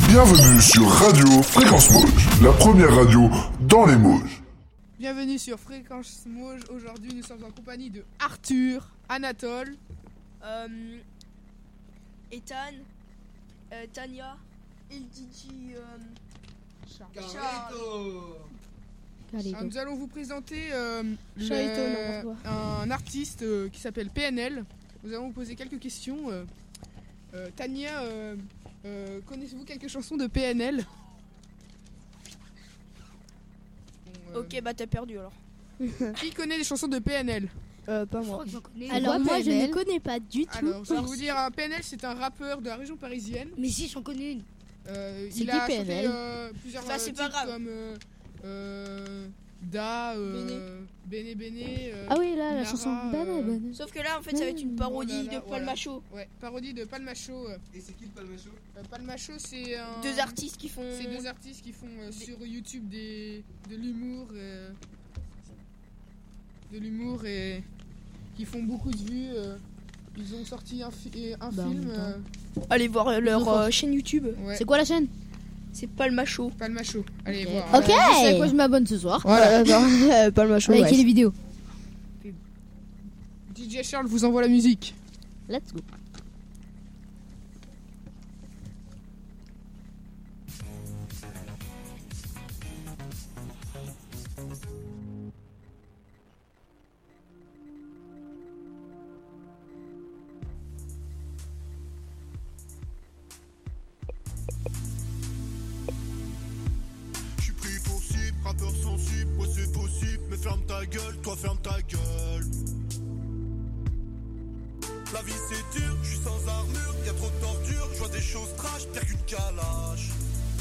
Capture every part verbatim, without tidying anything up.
Bienvenue sur Radio Fréquence Mauge, la première radio dans les Mauges. Bienvenue sur Fréquence Mauge. Aujourd'hui, nous sommes en compagnie de Arthur, Anatole, euh, Ethan, euh, Tania, L D G, euh, Charles. Charles. Alors, nous allons vous présenter euh, Charito, le- n'importe un artiste euh, qui s'appelle P N L. Nous allons vous poser quelques questions. Euh, euh, Tania, euh, euh, connaissez-vous quelques chansons de P N L? Bon, euh, Ok, bah t'as perdu alors. Qui connaît les chansons de P N L? Euh, pas moi. Alors moi je ne connais pas du tout. Alors, je vais vous dire, un P N L, c'est un rappeur de la région parisienne. Mais si j'en connais une. Euh, C'est il qui a P N L? chanté euh, plusieurs Bah, euh, c'est pas titres grave. comme euh, euh, Da, euh, Bene Bene. euh, Ah oui là la Lara, chanson euh, Bana Bana. Sauf que là en fait ça va être une parodie Oh là là, de Palmacho. Ouais, parodie de Palmacho. euh. Et c'est qui le Palmacho? Euh, Palmacho, c'est un- Deux artistes qui font. C'est deux artistes qui font euh, sur YouTube des, de l'humour. euh, de l'humour et qui font beaucoup de vues. euh. Ils ont sorti un, fi- un Bah, en film. même temps. euh, Allez voir leur Ils ont euh, chaîne YouTube. ouais, C'est quoi la chaîne? C'est Palmacho. Palmacho. Allez voir. Ok. euh, Je sais à quoi je m'abonne ce soir. Voilà. Palmacho. Avec les vidéos. D J Charles vous envoie la musique. Let's go. J'suis pris pour cible, rappeur sensible, ouais c'est possible, mais ferme ta gueule, toi ferme ta gueule. La vie c'est dur, j'suis sans armure, y'a trop de torture, j'vois des choses trash, pire qu'une calache.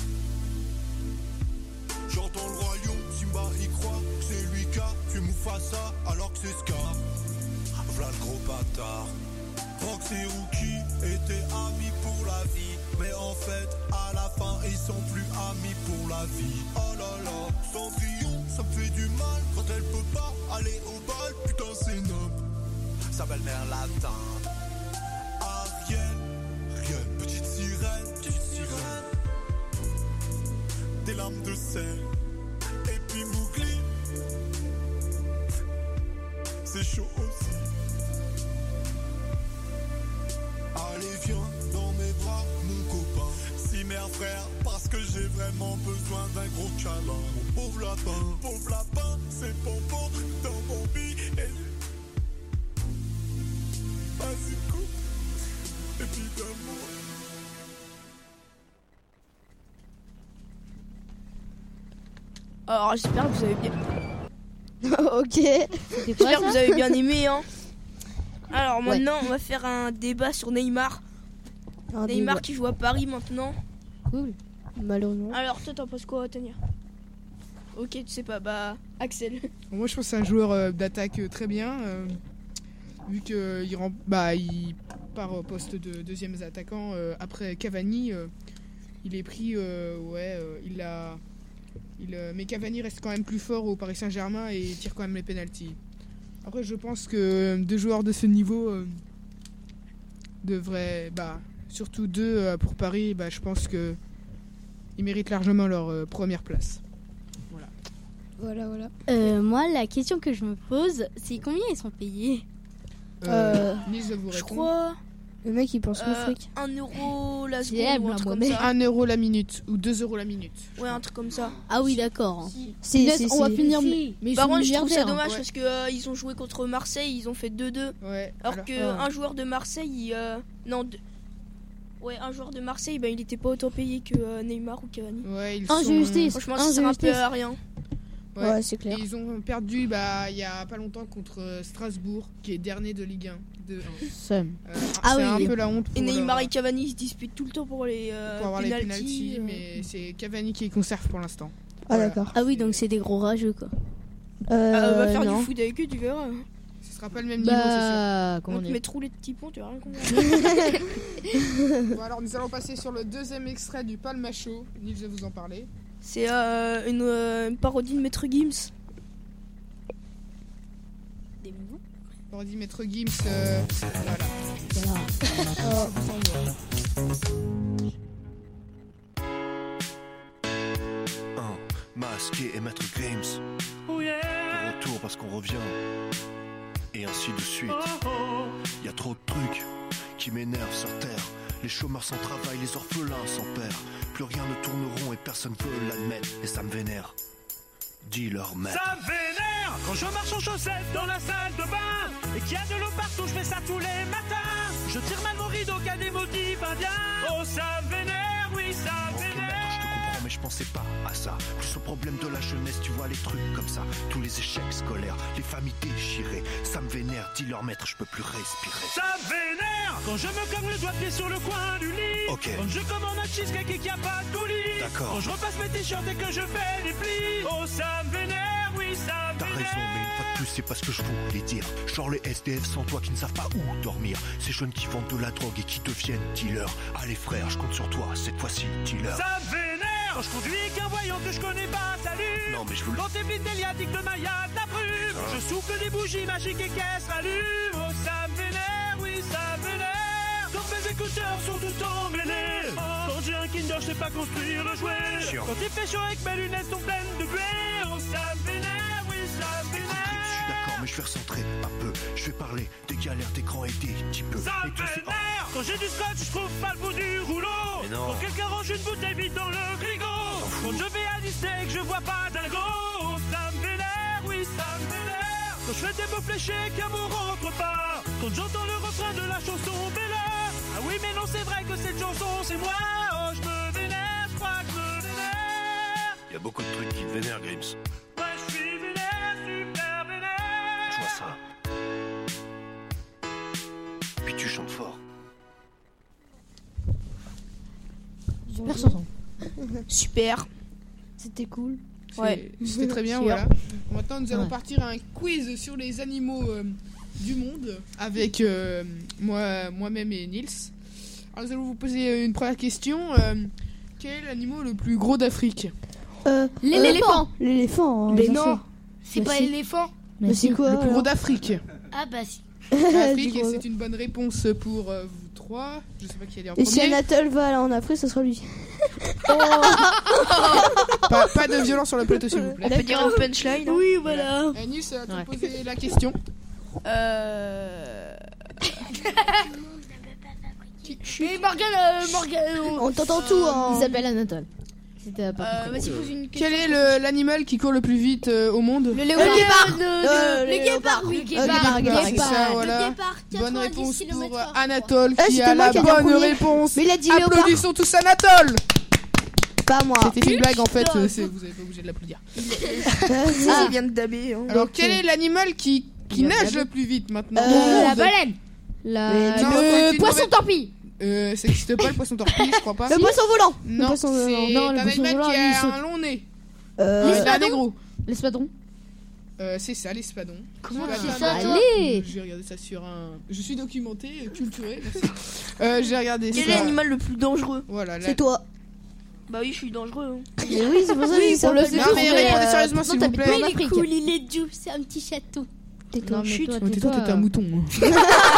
J'entends le royaume, Simba y croit, que c'est lui qui a tué Mufasa, alors que c'est Scar. V'là le gros bâtard. Rox et Rookie étaient amis pour la vie, mais en fait, à la fin, ils sont plus amis pour la vie. Oh là là, Cendrillon, ça me fait du mal quand elle peut pas aller au bal, putain c'est noble. Sa belle-mère l'atteint. Ariel, rien, petite sirène, petite sirène. Des larmes de sel, et puis Mowgli. C'est chaud aussi. Allez viens dans mes bras mon copain. Si mère frère parce que j'ai vraiment besoin d'un gros câlin. Mon pauvre lapin, pauvre lapin, c'est pompon dans mon billet. Vas-y coupe et puis donne-moi. Alors j'espère que vous avez bien. Ok. C'était quoi J'espère que ça? vous avez bien aimé hein. Alors maintenant on va faire un débat sur Neymar. Un Neymar débat. qui joue à Paris maintenant. Cool. Malheureusement. Alors toi t'en penses quoi Tania? Ok tu sais pas, bah Axel. Bon, moi je pense que c'est un joueur euh, d'attaque euh, très bien, euh, vu qu'il rem... bah, il part au poste de deuxième attaquant euh, après Cavani. euh, il est pris, euh, ouais, euh, il a, il, euh, mais Cavani reste quand même plus fort au Paris Saint-Germain et tire quand même les pénaltys. Après je pense que deux joueurs de ce niveau euh, devraient, bah, surtout deux euh, pour Paris, bah, je pense que ils méritent largement leur euh, première place. Voilà voilà. Euh, moi, la question que je me pose, c'est combien ils sont payés? Euh, Nils vous Je répond. crois Le mec il pense le euh, fric. un euro la seconde Diable, ou un truc moi, comme mais- ça. un euro la minute ou deux euros la minute. Ouais un truc comme ça. Ah oui, d'accord. hein. C'est Punaise, c'est- on va c'est- finir. Si. Mais ils Par sont contre je trouve ça milliardaires, hein. dommage ouais. parce que euh, ils ont joué contre Marseille, ils ont fait deux deux. Ouais. Alors, alors- que ouais. un joueur de Marseille, il, euh, non, de- ouais, un joueur de Marseille, ben il était pas autant payé que euh, Neymar ou Cavani. ouais, ils Injustice. sont- Franchement, ça sert un peu Injustice. à rien. Ouais. Ouais, c'est Et clair. ils ont perdu bah il y a pas longtemps contre euh, Strasbourg qui est dernier de Ligue un. De, Seum. euh, Ah c'est oui. un peu la honte pour, Et Neymar leur- et Cavani se disputent tout le temps pour les euh, pour avoir les pénaltys, pénaltys, euh. mais c'est Cavani qui les conserve pour l'instant. Ah Voilà. d'accord. Ah oui, donc c'est des gros rageux quoi. Euh, Ah, on va faire non. du foot avec eux, tu verras. Ce sera pas le même niveau, c'est sûr. Bah On comment te on met trop les petits ponts, tu vas rien comprendre. Bon, alors nous allons passer sur le deuxième extrait du Palmacho. Nils va vous en parler. C'est euh, une, euh, une parodie de Maître Gims. Des mots. Parodie Maître Gims. euh, voilà. Voilà. Masqué et Maître Games. Oh yeah. De retour parce qu'on revient. Et ainsi de suite. Y a trop de trucs qui m'énervent sur terre. Les chômeurs sans travail, les orphelins sans père. Plus rien ne tourne rond et personne veut l'admettre. Et ça me vénère. Dis leur maître. Ça me vénère quand je marche en chaussettes dans la salle de bain et qu'il y a de l'eau partout, je fais ça tous les matins. Je tire mal mon rideau qu'à des motifs indiens. Oh ça me vénère, oui ça me Ok, vénère. maître, je te comprends mais je pensais pas à ça. Plus au problème de la jeunesse, tu vois les trucs comme ça. Tous les échecs scolaires, les familles déchirées. Ça me vénère, dis leur maître, je peux plus respirer. Ça me vénère quand je me cogne le doigt de pied sur le coin du lit. Ok. Quand je commande un cheesecake et qu'il n'y a pas de coulis. D'accord. Quand je repasse mes t-shirts et que je fais les plis. Oh ça me vénère, oui ça me T'as vénère. raison, mais une fois de plus, c'est pas ce que je voulais dire. Genre les S D F sans toi qui ne savent pas où dormir. Ces jeunes qui vendent de la drogue et qui deviennent dealers. Allez frère, je compte sur toi, cette fois-ci, dealer. Ça me vénère quand je conduis qu'un voyant que je connais pas, salut. Non mais je veux le... Quand t'évites des liatiques de Maya, de la brume. Ah. Je souffle des bougies magiques et qu'elles se rallument. Oh ça me vénère, oui ça me vénère. Quand mes écouteurs sont tout emmêlés. Quand j'ai un Kinder, je sais pas construire le jouet. Chiant. Quand il fait chaud et que mes lunettes sont pleines de buée. Oh ça me vénère, oui ça me Écoute, vénère. je suis d'accord, mais je vais recentrer un peu. Je vais parler des galères d'écran et des petits peu. Ça me Et tout c'est- vénère. Quand j'ai du scotch, je trouve pas le bout du rouleau. Mais non. Quand quelqu'un range une bouteille vide dans le frigo. Quand je vais à Disney et que je vois pas dingo. Oh, ça me vénère, oui ça me vénère. Quand je fais des mots fléchés qu'un mot rentre pas. Quand j'entends le refrain de la chanson Bella. Ah oui mais non c'est vrai que cette chanson c'est moi. Oh je me vénère, je crois que je me vénère. Y a beaucoup de trucs qui te vénèrent, Grims. Ouais je suis vénère, super vénère. Je vois ça. Puis tu chantes fort. Super chanson. Super. C'était cool. C'est- Ouais. C'était très bien, Sûr. voilà. Maintenant, nous allons Ouais. partir à un quiz sur les animaux euh, du monde avec euh, moi, moi-même et Nils. Alors, nous allons vous poser une première question. Euh, quel est l'animal le plus gros d'Afrique? Euh, L'éléphant. L'éléphant. hein, Mais bien non. sûr. C'est Mais pas si. l'éléphant. Mais c'est quoi Le plus gros alors d'Afrique. Ah bah si. L'Afrique, Du et gros. c'est une bonne réponse pour euh, vous trois. Je sais pas qui allait en Et si premier. Anatole va aller en Afrique, ce sera lui. Pas, pas de violence sur le plateau, s'il vous plaît. On peut dire un punchline. hein. Oui, voilà. Euh, Nils, à te poser la question. Euh... Mais Morgane, euh, Morgane. On t'entend tout. Hein. Il s'appelle Anatole. C'était pas Euh, vas-y, pose une question. Quel est le- l'animal qui court le plus vite euh, au monde? Le léopard. guépard. Le, Euh, le le guépard, léopard. oui. Euh, guépard, guépard, C'est guépard. ça, voilà. Le guépard, Bonne quatre-vingt-dix réponse kilomètres pour heure. Anatole Ah, qui c'était a moi la qui ai dit en bonne premier. réponse. Mais il a dit léopard. Applaudissons tous Anatole. Pas moi. C'était une blague en fait, euh, c'est- vous n'êtes pas obligé de l'applaudir. Ah, il vient de daber. hein. Alors quel est l'animal qui, qui Il va nage daber. le plus vite maintenant? Euh, La baleine. La... Mais non, le c'est une poisson mauvaise- torpille. Euh, ça n'existe pas le poisson torpille, je crois pas. Le poisson volant. Non, poisson volant. c'est Non, le un poisson animal volant, qui lui, il a saute. un long nez. Euh, C'est un négro. L'espadon. Euh, c'est ça, l'espadon. Comment Tu tu vas sais pas ça, mal. Allez. J'ai regardé ça sur un. Je suis documenté, euh, culturé. Merci. Euh, J'ai regardé Quel est ça. l'animal le plus dangereux? Voilà. là- c'est toi. Bah oui, je suis dangereux. hein. Mais oui, c'est pour ça que j'ai dit ça. on le en sait fait. Non tous, mais mais, répondez euh, sérieusement s'il vous t'habites plaît. pas en Il est Afrique. cool, il est doux, c'est un petit château. Tais-toi. Non, mais Chut, toi, mais tais-toi, tais-toi. t'es un mouton. hein.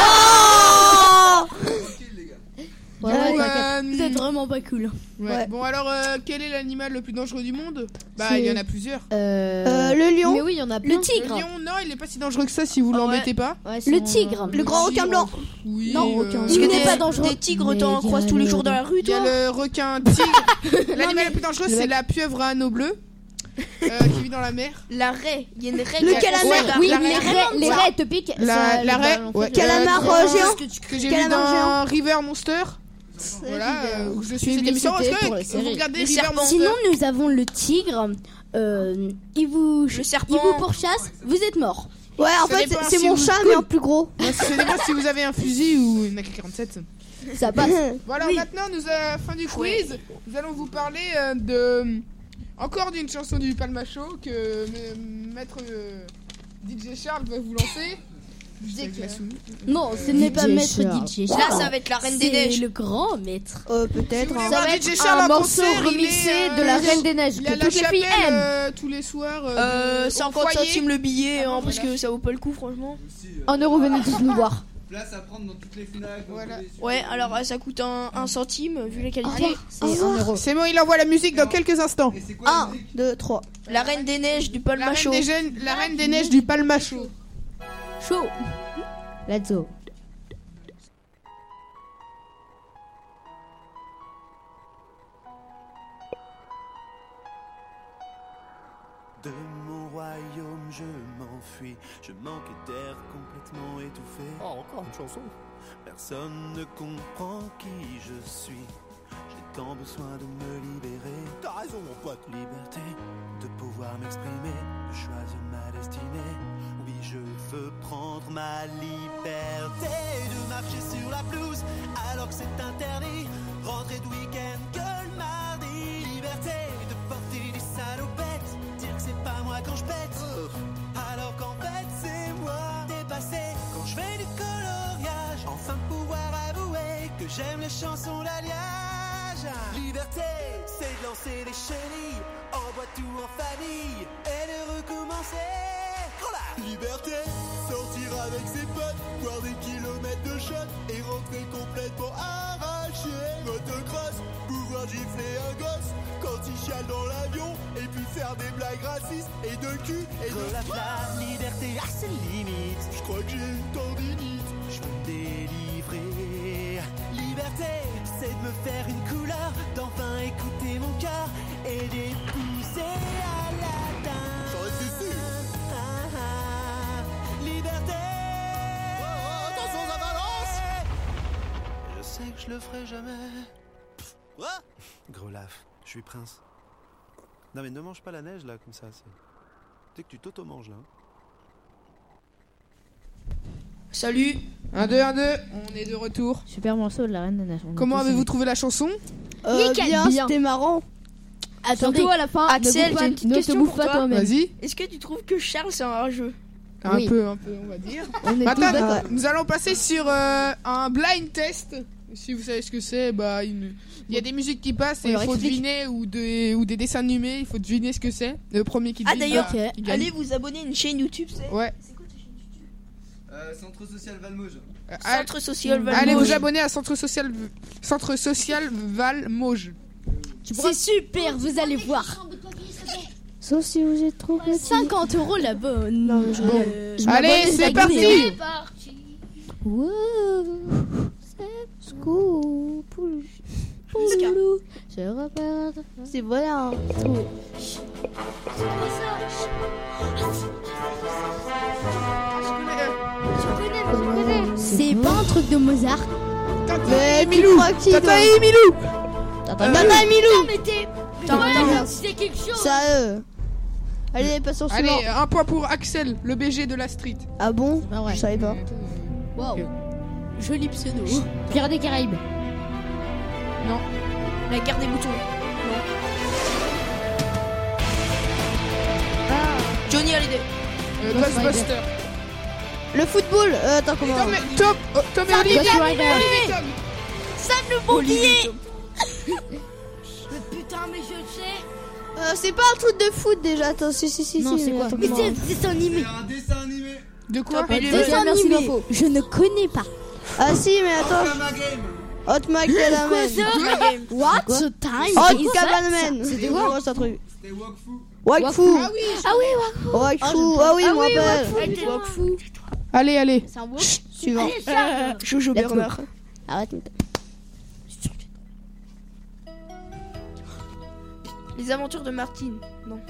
Ouais, Bon, ouais, t'inquiète. euh, Vous êtes vraiment pas cool. ouais. Ouais. Bon alors, euh, quel est l'animal le plus dangereux du monde? Bah C'est- il y en a plusieurs. Euh... Euh, le lion. Mais oui, il y en a plein. Le tigre. Le lion, non, il est pas si dangereux que ça si vous Ah l'embêtez pas. Ouais, Le sinon, tigre. euh, Le grand requin blanc. Oui. Non, euh, aucun. Parce Il que n'est des, pas dangereux. des tigres, Mais t'en il y a croises tous les le- jours dans la rue, Il y a toi. le requin tigre. L'animal mais- le plus dangereux Le c'est mec- la pieuvre à anneau bleu euh, qui vit dans la mer. La raie. Il y a une raie. Le qui a- calamar. Ouais, Oui, La les raie- raies, les Ouais. raies te piquent. La- ça- la bah, raie- en fait, ouais. le- Calamar, Euh, euh, géant. que j'ai vu Calamar dans River Monster. Voilà, euh, où je suis cette émission. Est-ce Publicité pour les que séries. vous regardez Les River serpents. Monster? Sinon, nous avons le tigre. Euh, il vous, Le il serpent. vous pourchasse. Vous êtes mort. Ouais, en Ça fait, dépend c'est- c'est si mon vous- chat, mais en plus gros. Non, ça dépend si vous avez un fusil ou une A K quarante-sept. Ça passe. Voilà, Oui. maintenant, nous à la fin du quiz, nous allons vous parler euh, de encore d'une chanson du Palmacho que euh, maître euh, D J Charles va vous lancer. Avec la souris. Non, ce n'est pas D J maître Charles. D J Là, Charles. ça va être la reine des C'est neiges. le grand maître. Euh, Si peut-être. vous voulez hein. voir Ça va D J être Charles un en morceau concert, il remixé est, de la euh, Reine des Neiges Il que a la toutes les filles chapelle aiment. euh, tous les soirs. Euh, Euh, de- au cinquante foyer. centimes le billet, Ah hein, non, parce voilà. que ça vaut pas le coup, franchement. Un euro, venez tous nous voir. Place à prendre dans toutes les Fnac. dans Voilà. tous les- Ouais, alors euh, ça coûte un, un centime vu la qualité. Allez, C'est un euro. c'est bon, il envoie la musique dans quelques instants. Et c'est quoi la un, musique deux, trois. La Reine des Neiges du La Palma reine, Show. des jeunes- la reine des neiges du Palmacho. Chaud. Let's go. De mon royaume je m'enfuis, je manque d'air complètement étouffé. Oh, encore une chanson. Personne ne comprend qui je suis. J'ai tant besoin de me libérer. T'as raison, mon pote. Liberté de pouvoir m'exprimer, de choisir ma destinée. Oui, je veux prendre ma liberté de marcher sur la pelouse alors que c'est interdit. Rentrer de week-end que le mardi. Liberté de porter des salopettes, dire que c'est pas moi quand je pète. Alors qu'en fait c'est moi dépassé quand je fais du coloriage. Enfin pouvoir avouer que j'aime les chansons d'alliage. Liberté, c'est de lancer des chenilles, en boîte ou en famille, et de recommencer. Voilà. Liberté, sortir avec ses potes, boire des kilomètres de shot et rentrer complètement arraché. Motocross, pouvoir gifler un gosse quand il chiale dans l'avion et puis faire des blagues racistes et de cul et de Relâche la liberté à ses limites. Je crois que j'ai une tendinite. Je veux me délivrer. Liberté, c'est de me faire une couleur, d'enfin écouter mon cœur et d'épouser à latin. J'en étais sûr. Ah, ah, liberté. Oh, attention, ça balance. Je sais que je le ferai jamais. Quoi? Grelaf, je suis prince. Non mais ne mange pas la neige là comme ça. C'est... Tu sais que tu t'auto-manges là. Salut. un, deux, un, deux, on est de retour. Super morceau de la reine des neiges. On a Comment tous avez-vous aimé. trouvé la chanson? Euh, Nickel, bien, bien. c'était marrant. Attendez. Surtout à la fin, Axel, ne bouffe j'ai pas, une petite ne te question bouffe pour pas toi. toi-même. Vas-y. Est-ce que tu trouves que Charles c'est un rageux? Un Oui. peu, un peu, on va dire. On est tous Maintenant, d'accord. nous allons passer sur euh, un blind test. Si vous savez ce que c'est, bah il il y a des musiques qui passent et On il leur faut explique. deviner ou des ou des dessins animés, il faut deviner ce que c'est. Le premier qui Ah, devine, d'ailleurs, bah, Ok. il gagne. Allez vous abonner à une chaîne YouTube, c'est Ouais. C'est quoi ta chaîne YouTube? Euh, Centre social Valmauge. Euh, Centre social Allez Valmauge. vous abonner à Centre social Centre social Valmauge. C'est super, vous allez voir. Sauf si vous êtes trop petit. cinquante euros la bonne. Non, mais je Bon. Euh, Je Allez, m'abonne, c'est je parti. m'abonne. parti. Wow. C'est scoop. Poulou. Ska. Poulou. Je repère. C'est vrai, hein. C'est pas un truc de Mozart. Mais tu Milou. crois qui, Tata toi et Milou. Tata, Euh, Tata et Milou. mais t'es. Putain, Voilà, c'est quelque chose. Ça, eux. Allez, passons au suivant. Allez, un point pour Axel, le B G de la street. Ah bon? Ah ouais. Je savais pas. Wow. Joli pseudo. Pirates des Caraïbes. La guerre des moutons. Johnny Hallyday. Euh, Ghost Ghostbuster. Le football. Euh, attends, comment? Tom, Tom, oh, Tom et Olivier. Ghost Rider. Olivier Tom. Sam le pompier. Putain, mais je sais. Euh, c'est pas un truc de foot déjà. Attends, si, si, si. Non, si, c'est mais quoi? attends, Mais comment? c'est un dessin animé. C'est un dessin animé. De quoi? Top et les Dessin merci animé. d'info. Je ne connais pas. Ah si, mais attends. Comme game. Hot Macalaman. What the time? Hot Cabanaman. C'était C'est quoi? quoi ce truc? C'était Wakfu. Wakfu. Ah oui. Ah oui, Wakfu. Ah oui, je me rappelle. Wakfu. Allez, allez. C'est un beau. Suivant. Allez, Charles. Jojo Let's go. Bernard. Arrête. Les aventures de Martine. Non.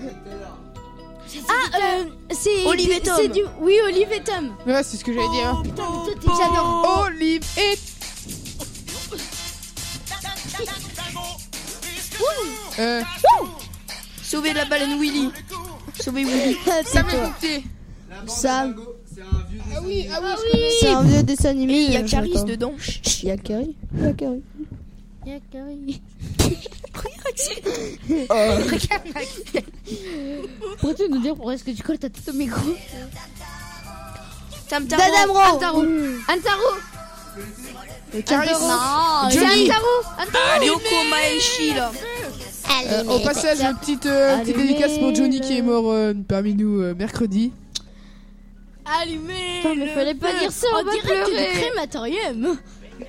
Ah, euh, c'est. Olive et c'est Tom. du- Oui, Olive et Tom. Ouais, c'est ce que j'allais dire. Putain, mais toi, t'es- j'adore. Olive et. Euh, Sauver la baleine Willy. Sauver Willy. Sam le pompier. La bande Sam. à Dingo, c'est un vieux Ah dessin oui, animé. ah oui, je connais. C'est un vieux dessin animé. Et il y a euh, Caris j'attends. dedans. Il y a Caris. Il y a Caris. Pourrais tu nous dire pourquoi est-ce que tu colles ta tête au micro? Tam Tam. Dadamro. Antaro. Antaro. Caris. Non, Johnny. c'est Antaro. Yoko Maeshi là. Euh, au passage, une petite, euh, petite Allumez dédicace pour Johnny le- qui est mort euh, parmi nous euh, mercredi. Allumez. Putain, mais le fallait pas feu. dire ça, En on va direct pleurer. du crématorium.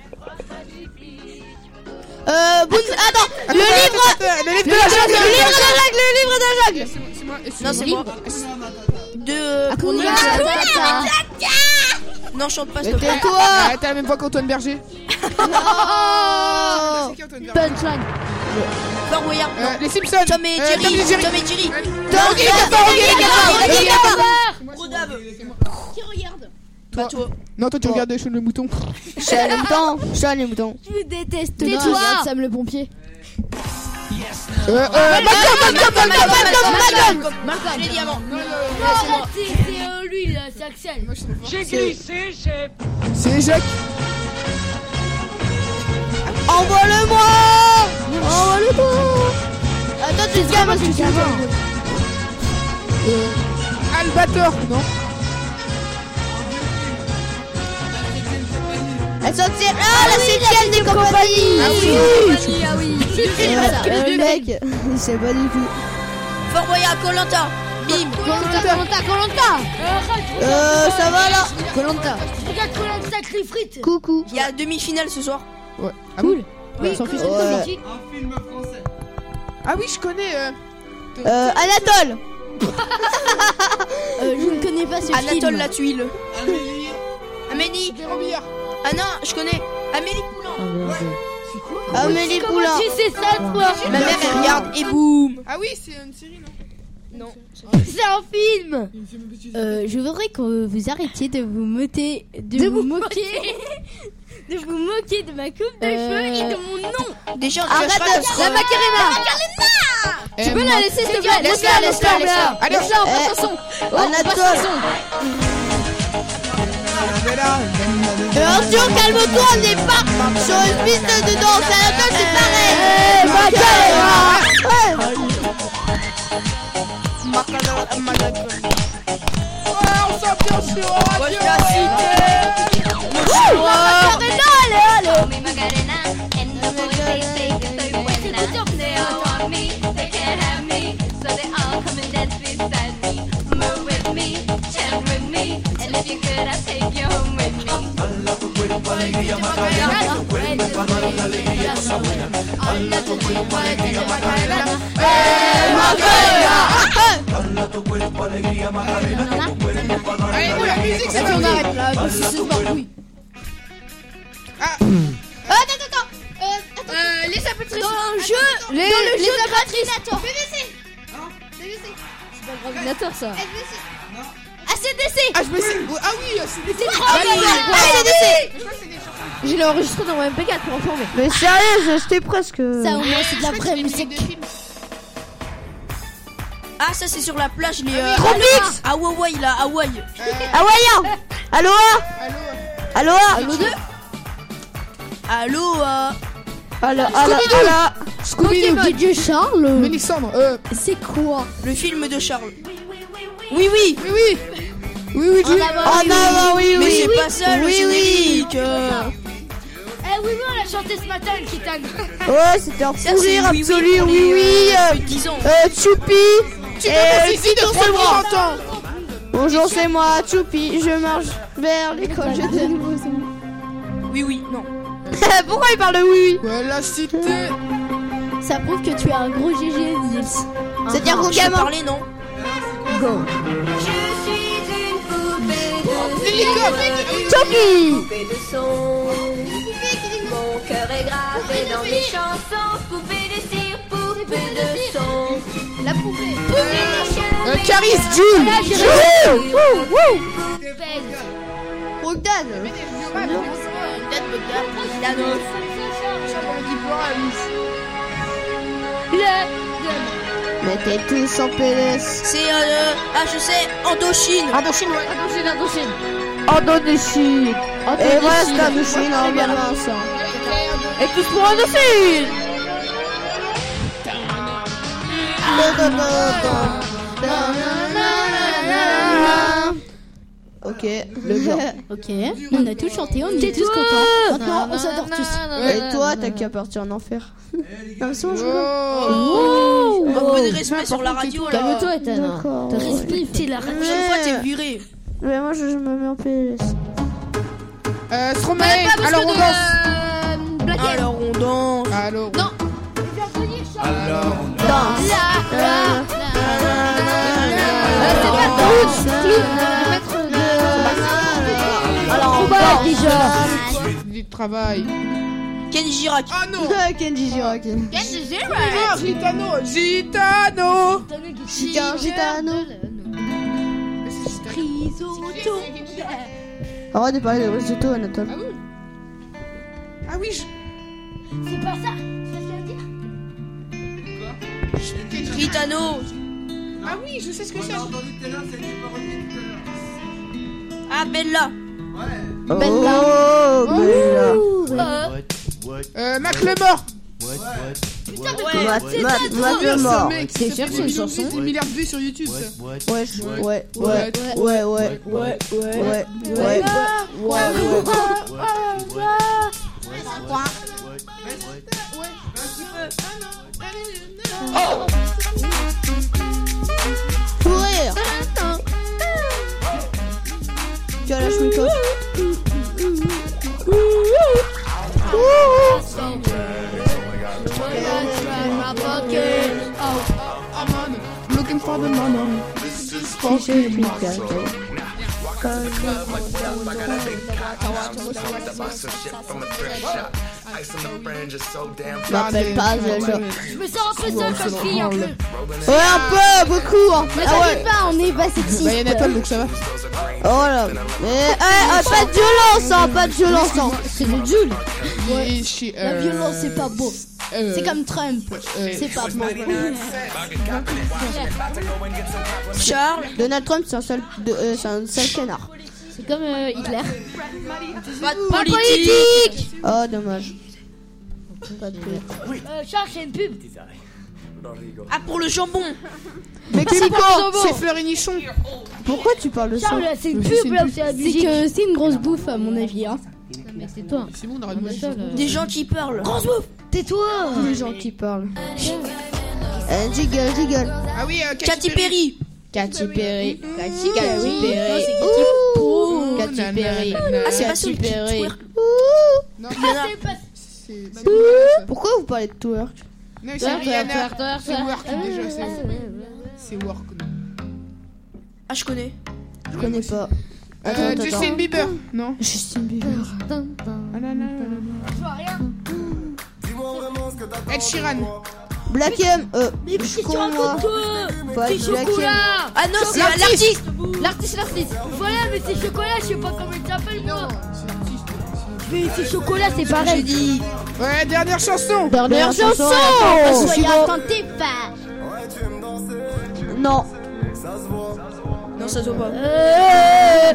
Euh, Boone- attends, le livre, Le livre le livre de la jungle, le livre de la jungle, le livre de la jungle. C'est moi, c'est Non, moi. c'est moi. De. pour Hakuna Nils. Matata. Non, chante pas, Mais s'il te plaît. tais-toi. Ah, t'as la même voix qu'Antoine Berger. Non. C'est qui Antoine Berger? Punchline. Fort Boyard. Euh, Les Simpsons. Tom et Euh, Jerry. Tom et Jerry. Tom et Jerry. Tanguy Gaffer, Tanguy Gaffer, Tanguy Gaffer. Rodab. Qui regarde? Pas toi. Non, toi tu regardes Sean le mouton. Sean le mouton, Sean le mouton. Je vous déteste. Tais-toi. Regarde Sam le pompier. Euh, euh, Malcolm, Malcolm, Malcolm, Malcolm, Malcolm. Malcolm. Les diamants. Non, arrête, c'est c'est, euh, lui là, c'est Axel. J'ai glissé, j'ai... c'est Jacques. Envoie-le-moi. Envoie-le-moi. Attends, tu te gamin, tu te gamin. Albator, non? La septième, ah, la septième des compagnies. Ah oui. Ah oui. Euh, Le mec, il sait pas du tout. Fort Boyard, Koh-Lanta. Bim. Colanta, Colanta, Colanta. Euh, ça va là. Colanta. Regarde Colanta avec les frites. Coucou. Il y a demi-finale ce soir. Ouais. Ah Cool. bon? Oui, s'en fiche de Ouais. politique. Un film français. Ah oui, je connais. Euh... Euh, Anatole. Euh, je ne connais pas ce Anatole film. la tuile. Amélie. Amélie. Des Robillard. Ah non, je connais. Amélie Poulain. Amélie Comment Poulain. tu sais ça, toi? Ma mère elle regarde et boum. Ah oui, c'est une série, non? Non. C'est un film. Euh, je voudrais que vous arrêtiez de vous moquer, de, vous moquer, de vous moquer de ma coupe de cheveux et de mon nom. Déjà, on Arrête cherchera de- notre- la Macarena. Tu peux la laisser, s'il te plaît? Laisse-la, laisse-la, laisse-la. Allez, Laisse-la, on passe Eh, au son. Oh, on passe Anatole. au son. Euh, Arthur, calme-toi, on n'est pas sur une piste de danse. Anatole, c'est pareil. Eh, Macarena. on s'ambiance sur Moi, je la cité. Macarena, allez, allez. me Macarena, and the boys they say que soy buena. They all want me, they can't have me, so they all come and dance beside me. Move with me, chant with me, and if you're good, I'll take you home with me. Hala tu cuerpo, alegría, Macarena. Tu cuerpo, para la alegría, cosa buena. Hala tu cuerpo, alegría, Macarena. ¡Eh, Macarena! Hala tu cuerpo, alegría, Macarena. Tu cuerpo, para la Allez, oh, la musique, c'est Vas-y, on parti. arrête là, parce que c'est sport, oui. Ah, Euh, attends, attends. Euh, attends. Euh, les apatrices. Dans le jeu. Les, Dans le les jeu apatrices. B B C. B B C. C'est pas le gravinateur, ça. S B C. A C D C. ah, je me suis. Ah oui, c'est des. Ah oui, Ah, S B C. Je crois que c'est des chansons. Je l'ai enregistré dans mon M P quatre pour informer. Mais sérieux, j'étais presque. Ça, au moins, c'est de la Je crois que vraie c'est des musiques musique. de films. Ah, ça c'est sur la plage, les. Euh, Trompix. à Hawaï là, Hawaï. Hawaïen. Aloha. Allô. Aloha. Allô deux. Allô. Euh... Aloha. Aloha. Scooby-Doo. Ok, Dieu Charles. Mélissandre. Euh, C'est quoi? Le film de Charles. Oui, oui. oui, oui. Oui, oui, En oui. avant, Oh non, oui, Mais oui. c'est pas ça le Oui, générique. euh. Eh oui, oui, on l'a chanté ce matin, le Kitane. Ouais, c'était un Ça, fou c'est rire oui, oui, absolu. pour Oui, les, oui. euh, euh, plus de dix ans. Euh, Choupi. Tu Et peux ici de Tito trois Seulement. ans. Bonjour, c'est moi, Choupi. Je marche vers l'école. Je te nouveau. Oui, oui, non. Pourquoi il parle de oui, oui? Voilà, cité. Ça prouve que tu es un gros G G, Nils. C'est-à-dire Je gros vais gamin. parler, non. Go. Je suis une poupée de C'est l'hélicoptère. Choupi. poupée de son. Mon cœur est gravé dans mes chansons. Poupée de cire, poupée de son. La poupée. Euh, Caris, Jules. Jules. Wouh, wouh. Bogdan. Mais t'es tous en P S. C'est, euh, ah, je sais, Indochine. Indochine, ouais. Indochine, Indochine. Indochine. Et voilà, c'est Indochine, normalement, ça. Et tous pour Indochine. Ok, le genre. Ok, on a tous chanté, on est tous contents. Maintenant, on s'adore tous. Et toi, t'as qu'à partir en enfer. Comme ça, je Oh. Un peu de respect sur la radio là. Calme-toi, Ethan. D'accord. Respecte la radio. La prochaine fois, t'es viré. Mais moi, je, je me mets en P L S. Euh, Stromae, alors on danse. Alors on danse. Alors Non. Alors on Danse. Alors on va déjà. du travail. Kenji Girac. Ah non. Kenji Girac. Kenji Ah, Gitano. Gitano. Chica, Gitano. Risotto. Arrête de parler de risotto, Anatole. Ah oui. Ah oui. Je... C'est pas ça. Gitano. Ah oui, je sais ce que c'est. On a entendu tout à l'heure, c'est une parodie tout à l'heure. Ah, Bella. Ouais. Bella. Oh, Bella. Euh, Mac le mort. Putain, mais Ouais. Matt, Matt, Matt le mort. C'est sûr, c'est une chanson. des milliards de vues sur YouTube, ça. Ouais, ouais, ouais, ouais, ouais, ouais, ouais, ouais, ouais, ouais, courir. Tu as la chouette. Looking for the money. M'appelle pas, je je me sens un peu seule comme fille, un peu. Ouais, un peu, beaucoup. Hein. Mais Ah t'inquiète ouais. pas, on est pas sexiste. Bah, y'a Nathan, donc ça va. Oh là. Mais, eh, ah, pas de violence, hein, pas de violence, hein. C'est le Jules. Et chez, La euh, violence, c'est pas beau. euh, C'est comme Trump. euh, C'est pas beau. Charles. Donald Trump, c'est un seul, de, euh, c'est un seul connard. C'est comme euh, Hitler. Pas de Pas de politique. politique. Oh, dommage. Pas de pire. Euh, Charles, c'est une pub. Ah, pour le jambon. Mexico. c'est Fleur et Nichon. Pourquoi tu parles de ça? Charles, c'est une C'est pub une là où pub. c'est la C'est musique. que c'est une grosse bouffe, à mon avis. Hein. Mais c'est toi. C'est bon, on arrête de manger. Des gens qui parlent. Tais-toi. Les gens qui parlent. Eh, jiggle, jiggle. Ah oui, euh, Katy Perry. Katy Perry. Katy Perry. Perry. Ouh, Katy nanana, Perry. nanana. Ah, c'est pas Katy celui qui Perry. twerk. Non, Ah, c'est pas. c'est c'est pas ça. Pourquoi vous parlez de twerk? Non, c'est Rihanna. C'est work Ah, déjà, c'est c'est work. Ah, je connais. Je connais pas. Attends, Euh, attends, Justin attends. Bieber. Non. Justin Bieber. Ah, non, non, non. Je vois rien. Ed Sheeran. Black M. Euh, Mais je qu'est-ce que tu con, moi. racontes, toi? Pas C'est de Black M. chocolat. Ah non, c'est l'artiste. L'artiste, l'artiste. Voilà, mais c'est chocolat, je sais pas comment il s'appelle, moi. Mais c'est chocolat, c'est pareil. dit. Ouais, dernière chanson. Dernière chanson. Soyez attentifs. Non. Non, ça se voit pas. Euh...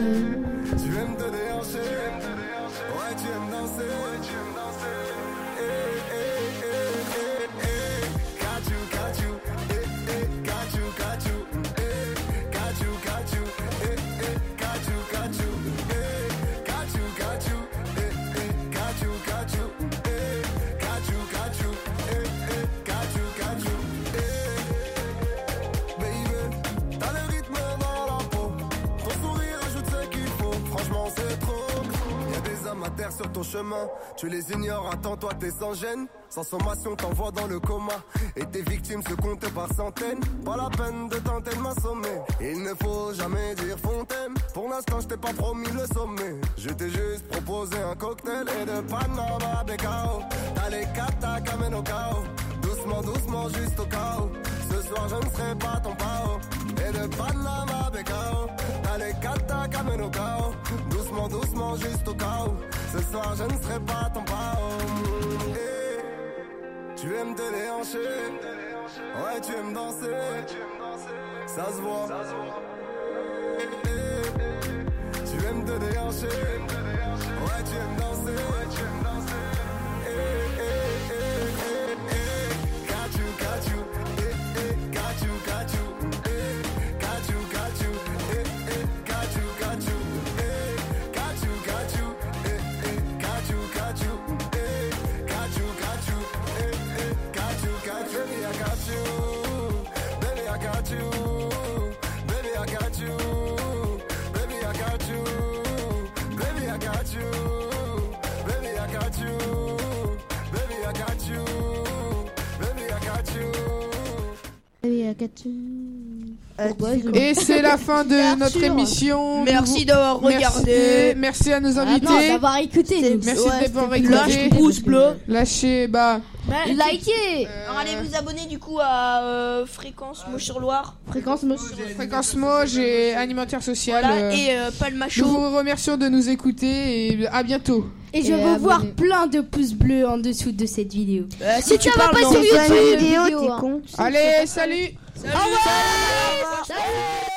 Sur ton chemin, tu les ignores, attends-toi, t'es sans gêne. Sans sommation, t'envoies dans le coma. Et tes victimes se comptent par centaines. Pas la peine de tenter de m'assommer. Il ne faut jamais dire fontaine. Pour l'instant, je t'ai pas promis le sommet. Je t'ai juste proposé un cocktail et de Panama Becao. T'as les katas qu'amènent au chaos. Doucement, doucement, juste au chaos. Ce soir, je ne serai pas ton pao. Et de Panama Becao. T'as les katas qu'amènent au chaos. Doucement, doucement, juste au chaos. Ce soir je ne serai pas ton pao. Hey, tu aimes te déhancher. Ouais, tu aimes danser. Ça se voit. Hey, tu aimes te déhancher. Ouais, tu aimes danser. Hey, hey, hey, hey, hey. Got you, got you. Hey, hey, got you, got you. Hey, got you, got you. Hey, hey, got you, got you. Hey, got you, got you. Got you, got you, eh, got you, got you, eh, eh, got you, got you, baby, I got you, baby, I got you, baby, I got you, baby, I got Et c'est la fin de notre émission. Merci d'avoir regardé. Merci, merci à nos invités. Ah non, d'avoir écouté. Merci ouais, d'avoir écouté. écouté. Lâchez pouce bleu. Lâchez, bah. bah Likez. Euh... Allez vous abonner du coup à euh, Fréquence Moche sur Loire. Fréquence Moche. Fréquence Moche et Animateur Social. Voilà, euh... et euh, Palmacho. Nous vous remercions de nous écouter et à bientôt. Et je veux voir plein de pouces bleus en dessous de cette vidéo. Euh, si, si tu ça parles va pas non. sur YouTube, vidéo, vidéo, t'es hein. con. Allez, salut. Salut. Au revoir. Salut.